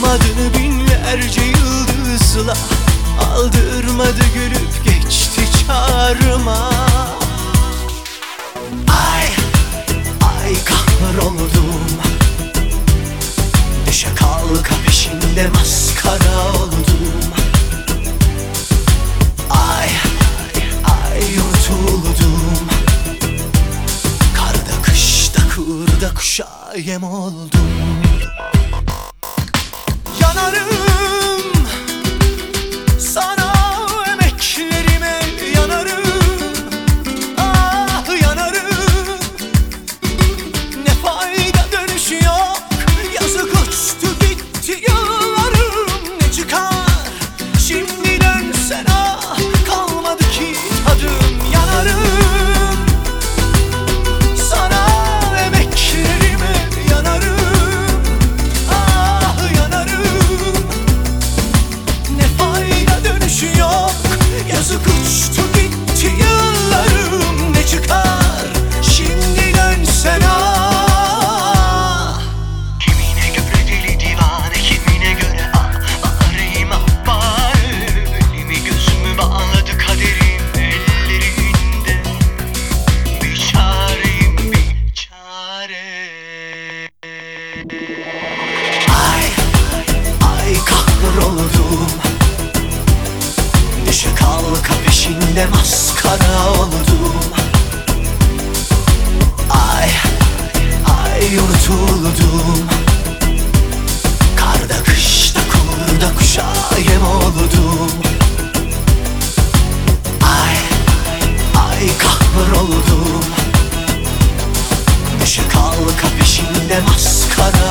Adını binlerce yıldızla aldırmadı, gülüp geçti çağrıma. Ay, ay kahroldum, düşe kalka peşinde maskara oldum. Ay, ay yutuldum, karda kışta kurda kuşa yem oldum. Yanarım sana, emeklerime yanarım. Ah yanarım, ne fayda dönüş yok. Yazık uçtu gitti yıllarım, ne çıkar şimdi dönsen ah, kalmadı ki tadım. Yanarım sana, emeklerime yanarım. Yazık uçtu gitti yıllarım, ne çıkar şimdi dönsen ah. Kimine göre deli divane, kimine göre ah bağırayım ah bağır. Elimi gözümü bağladı kaderim ellerinde. Bir çareyim bir çare. Ay, ay kahroldum, düşe kalka peşinde maskara oldum. Ay, ay yutuldum, karda kışta kurda kuşa yem oldum. Ay, ay kahroldum, düşe kalka peşinde maskara